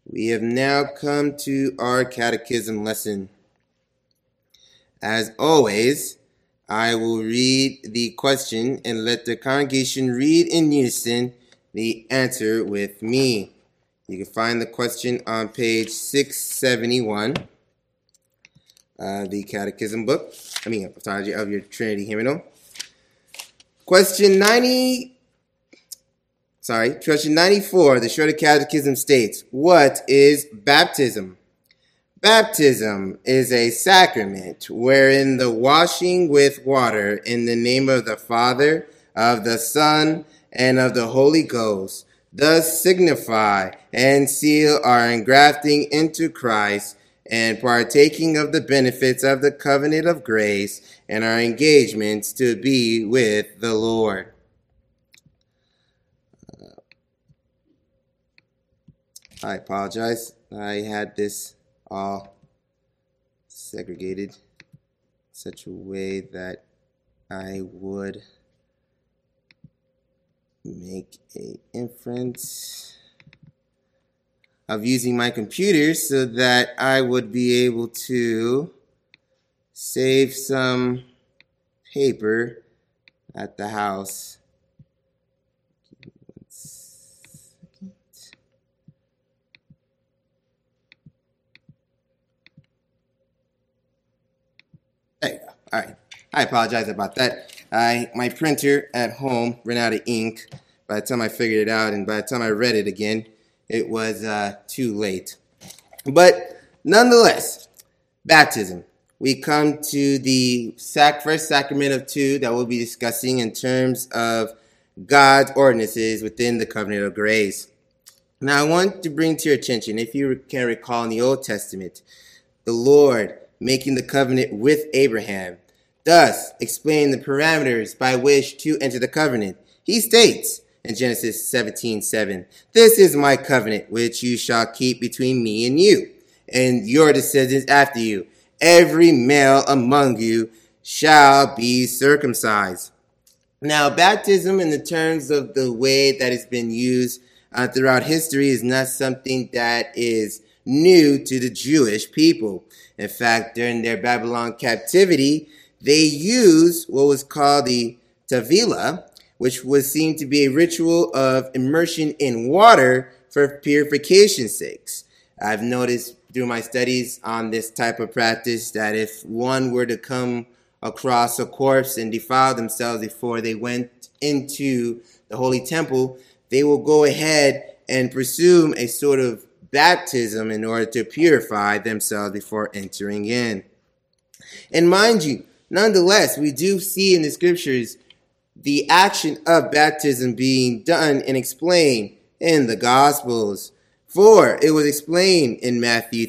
We have now come to our catechism lesson. As always, I will read the question and let the congregation read in unison the answer with me. You can find the question on page 671, the catechism book. Of your Trinity hymnal. Question 94, the Shorter Catechism states, what is baptism? Baptism is a sacrament wherein the washing with water in the name of the Father, of the Son, and of the Holy Ghost does signify and seal our engrafting into Christ and partaking of the benefits of the covenant of grace and our engagements to be with the Lord. I apologize. I had this all segregated in such a way that I would make an inference of using my computer so that I would be able to save some paper at the house. There you go. All right. I apologize about that. My printer at home ran out of ink by the time I figured it out, and by the time I read it again, it was too late. But nonetheless, baptism. We come to the first sacrament of two that we'll be discussing in terms of God's ordinances within the covenant of grace. Now, I want to bring to your attention, if you can recall in the Old Testament, the Lord making the covenant with Abraham, thus explain the parameters by which to enter the covenant. He states in Genesis 17:7, "This is my covenant which you shall keep between me and you, and your descendants after you. Every male among you shall be circumcised." Now, baptism in the terms of the way that it's been used throughout history is not something that is new to the Jewish people. In fact, during their Babylon captivity, they used what was called the Tevilah, which was seen to be a ritual of immersion in water for purification's sakes. I've noticed through my studies on this type of practice that if one were to come across a corpse and defile themselves before they went into the Holy Temple, they will go ahead and presume a sort of baptism in order to purify themselves before entering in. And mind you, nonetheless, we do see in the scriptures the action of baptism being done and explained in the Gospels. For it was explained in Matthew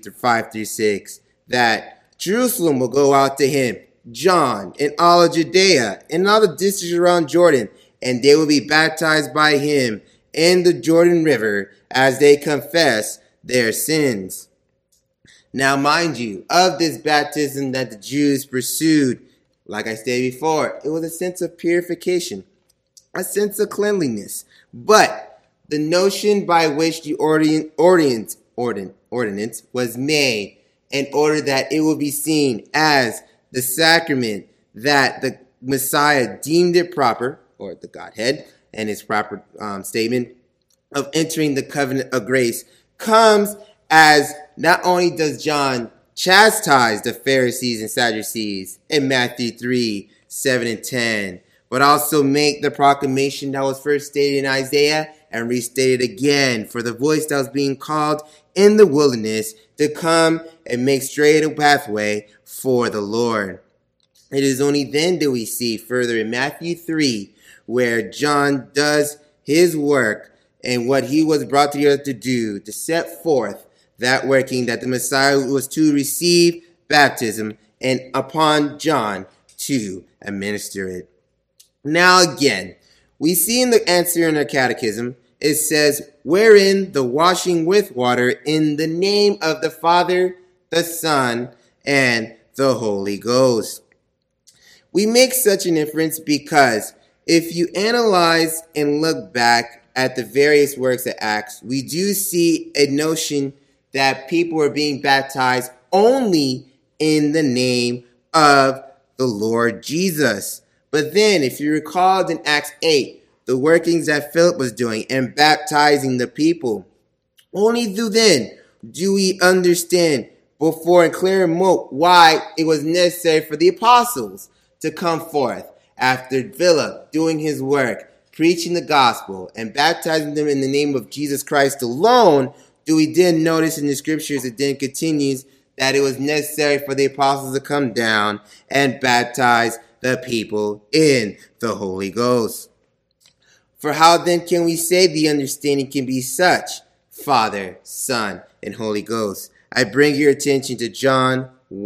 3:5-6 that Jerusalem will go out to him, John, and all of Judea, and all the districts around Jordan, and they will be baptized by him in the Jordan River as they confess their sins. Now, mind you, of this baptism that the Jews pursued, like I stated before, it was a sense of purification, a sense of cleanliness. But the notion by which the ordinance was made in order that it will be seen as the sacrament that the Messiah deemed it proper, or the Godhead, and its proper statement of entering the covenant of grace comes as not only does John chastise the Pharisees and Sadducees in Matthew 3:7-10, but also make the proclamation that was first stated in Isaiah and restated again for the voice that was being called in the wilderness to come and make straight a pathway for the Lord. It is only then that we see further in Matthew 3 where John does his work and what he was brought to the earth to do, to set forth that working that the Messiah was to receive baptism and upon John to administer it. Now again, we see in the answer in our catechism, it says, wherein the washing with water in the name of the Father, the Son, and the Holy Ghost. We make such an inference because if you analyze and look back at the various works of Acts, we do see a notion that people were being baptized only in the name of the Lord Jesus. But then, if you recall in Acts 8, the workings that Philip was doing and baptizing the people, only through then do we understand before and clear and why it was necessary for the apostles to come forth after Philip doing his work, preaching the gospel and baptizing them in the name of Jesus Christ alone. Do we then notice in the scriptures it then continues that it was necessary for the apostles to come down and baptize the people in the Holy Ghost. For how then can we say the understanding can be such? Father, Son, and Holy Ghost. I bring your attention to John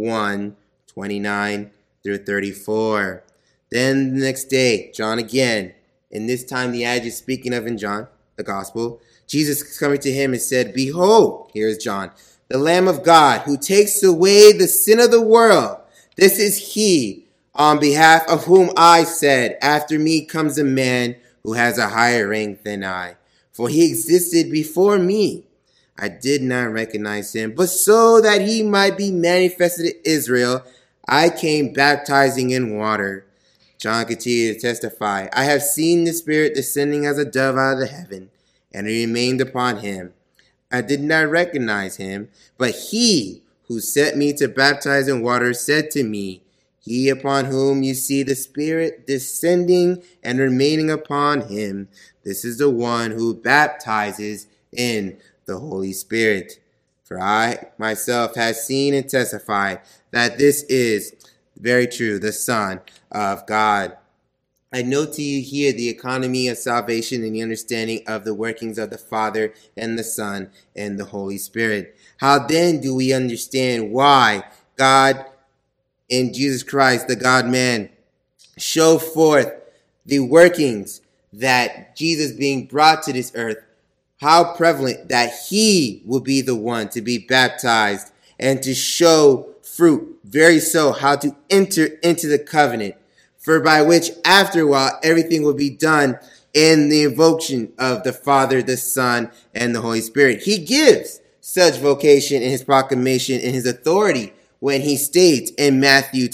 1:29 through 34. Then the next day, John again, and this time the adage is speaking of in John, the gospel, Jesus coming to him and said, Behold, here's John, the Lamb of God who takes away the sin of the world. This is he on behalf of whom I said, After me comes a man who has a higher rank than I, for he existed before me. I did not recognize him, but so that he might be manifested to Israel, I came baptizing in water. John continued to testify, I have seen the Spirit descending as a dove out of the heaven, and it remained upon him. I did not recognize him, but he who sent me to baptize in water said to me, He upon whom you see the Spirit descending and remaining upon him, this is the one who baptizes in the Holy Spirit. For I myself have seen and testified that this is very true, the Son of God. I note to you here the economy of salvation and the understanding of the workings of the Father and the Son and the Holy Spirit. How then do we understand why God in Jesus Christ, the God-man, show forth the workings that Jesus being brought to this earth, how prevalent that he will be the one to be baptized and to show fruit, very so how to enter into the covenant, for by which after a while everything will be done in the invocation of the Father, the Son, and the Holy Spirit. He gives such vocation in his proclamation and his authority when he states in Matthew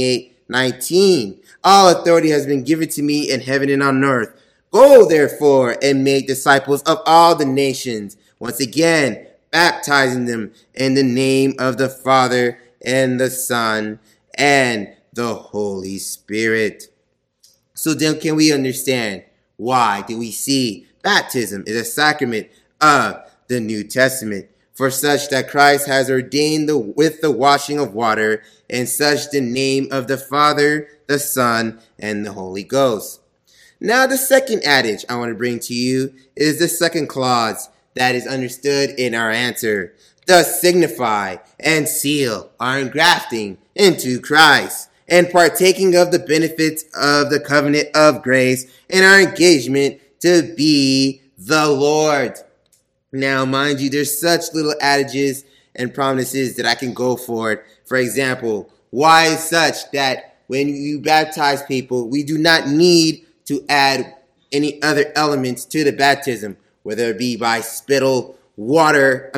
28:19, All authority has been given to me in heaven and on earth. Go therefore and make disciples of all the nations, once again baptizing them in the name of the Father and the Son and the Holy Spirit. So then can we understand why do we see baptism is a sacrament of the New Testament? For such that Christ has ordained with the washing of water, and such the name of the Father, the Son, and the Holy Ghost. Now the second adage I want to bring to you is the second clause that is understood in our answer. Thus signify and seal our engrafting into Christ and partaking of the benefits of the covenant of grace and our engagement to be the Lord. Now, mind you, there's such little adages and promises that I can go for it. For example, why is such that when you baptize people, we do not need to add any other elements to the baptism, whether it be by spittle, oil,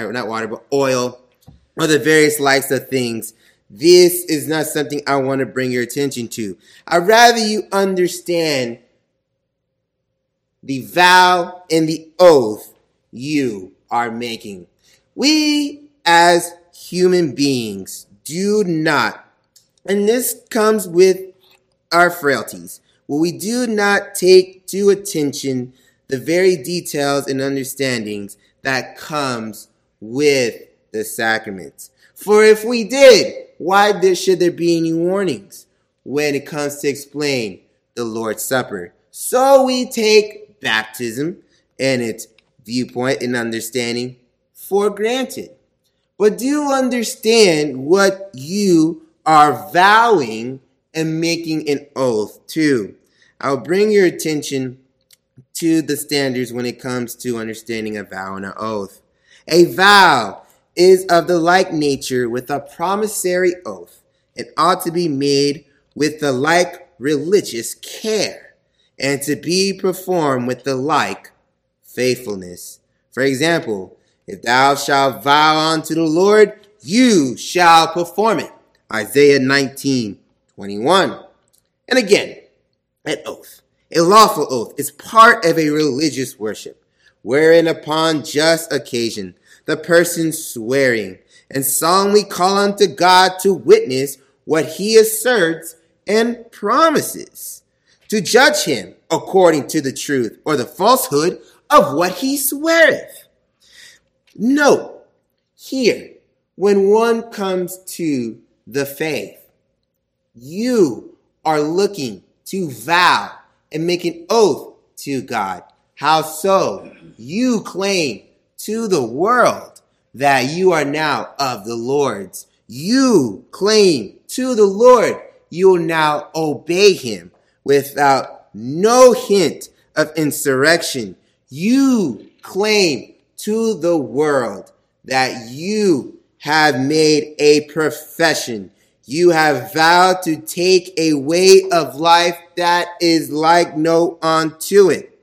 or the various likes of things. This is not something I want to bring your attention to. I'd rather you understand the vow and the oath you are making. We as human beings do not, and this comes with our frailties, we do not take to attention the very details and understandings that comes with the sacraments. For if we did, why should there be any warnings when it comes to explain the Lord's Supper? So we take baptism and its viewpoint and understanding for granted. But do understand what you are vowing and making an oath to. I'll bring your attention to the standards when it comes to understanding a vow and an oath. A vow is of the like nature with a promissory oath and ought to be made with the like religious care and to be performed with the like faithfulness. For example, if thou shalt vow unto the Lord, you shall perform it. Isaiah 19:21. And again, an oath, a lawful oath, is part of a religious worship, wherein upon just occasion the person swearing and solemnly call unto God to witness what he asserts and promises, to judge him according to the truth or the falsehood of what he sweareth. Note here, when one comes to the faith, you are looking to vow and make an oath to God. How so? You claim to the world that you are now of the Lord's. You claim to the Lord you will now obey him without no hint of insurrection. You claim to the world that you have made a profession. You have vowed to take a way of life that is like no unto it.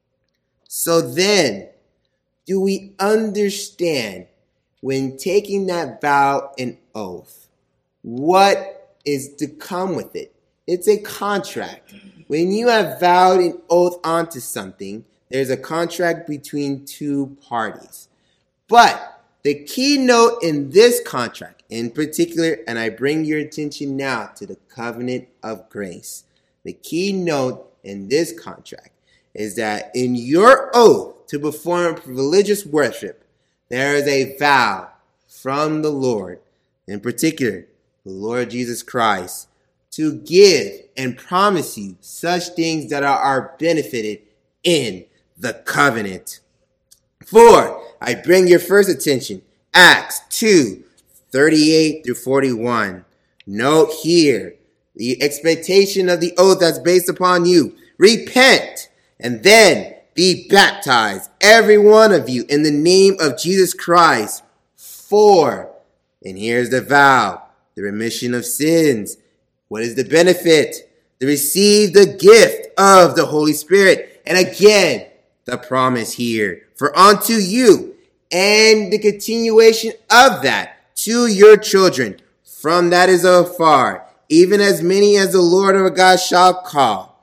So then, do we understand when taking that vow and oath, what is to come with it? It's a contract. When you have vowed an oath onto something, there's a contract between two parties. But the keynote in this contract in particular, and I bring your attention now to the covenant of grace. The keynote in this contract is that in your oath to perform religious worship, there is a vow from the Lord, in particular, the Lord Jesus Christ, to give and promise you such things that are benefited in the covenant. 4, I bring your first attention, Acts 2:38-41. Note here, the expectation of the oath that's based upon you. Repent and then be baptized, every one of you, in the name of Jesus Christ. 4, and here's the vow, the remission of sins. What is the benefit? To receive the gift of the Holy Spirit. And again, the promise here, for unto you, and the continuation of that to your children, from that is afar, even as many as the Lord our God shall call.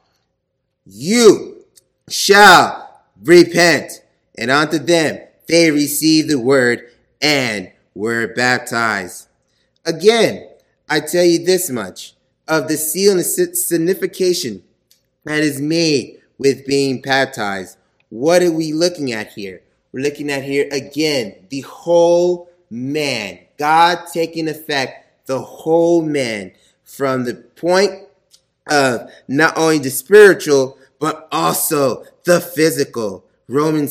You shall repent, and unto them they received the word and were baptized. Again, I tell you this much of the seal and the signification that is made with being baptized. What are we looking at here? We're looking at here again, the whole man. God taking effect, the whole man, from the point of not only the spiritual, but also the physical. Romans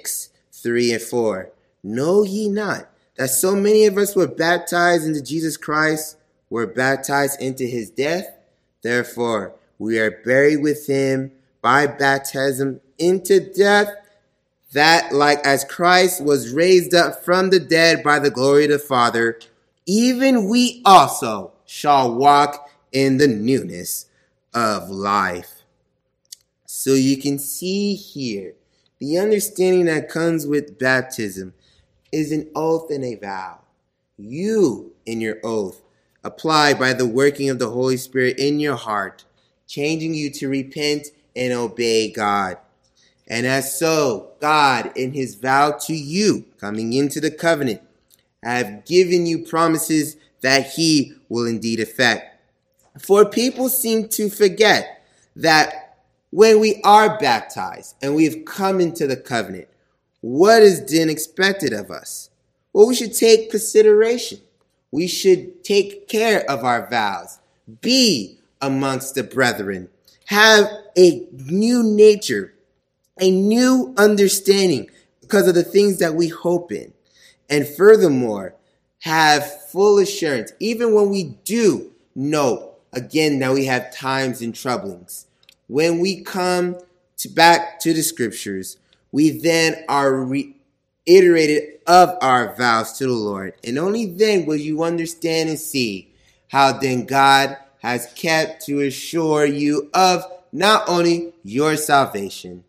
6:3-4. Know ye not that so many of us were baptized into Jesus Christ, were baptized into his death? Therefore, we are buried with him by baptism into death, that like as Christ was raised up from the dead by the glory of the Father, even we also shall walk in the newness of life. So you can see here, the understanding that comes with baptism is an oath and a vow. You, in your oath, applied by the working of the Holy Spirit in your heart, changing you to repent and obey God. And as so, God, in his vow to you, coming into the covenant, have given you promises that he will indeed effect. For people seem to forget that when we are baptized and we have come into the covenant, what is then expected of us? Well, we should take consideration. We should take care of our vows. Be amongst the brethren. Have a new nature, a new understanding because of the things that we hope in. And furthermore, have full assurance, even when we do know, again, that we have times and troublings. When we come back to the scriptures, we then are reiterated of our vows to the Lord. And only then will you understand and see how then God has kept to assure you of not only your salvation,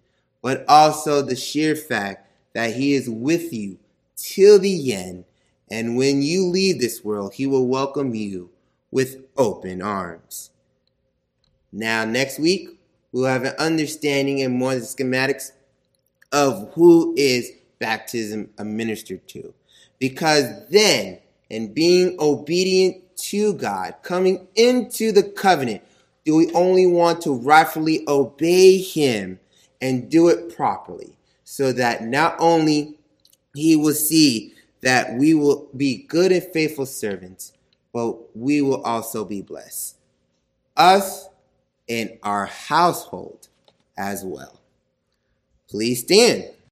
but also the sheer fact that he is with you till the end. And when you leave this world, he will welcome you with open arms. Now, next week, we'll have an understanding and more of the schematics of who is baptism administered to. Because then, in being obedient to God, coming into the covenant, do we only want to rightfully obey him and do it properly, so that not only he will see that we will be good and faithful servants, but we will also be blessed. Us and our household as well. Please stand.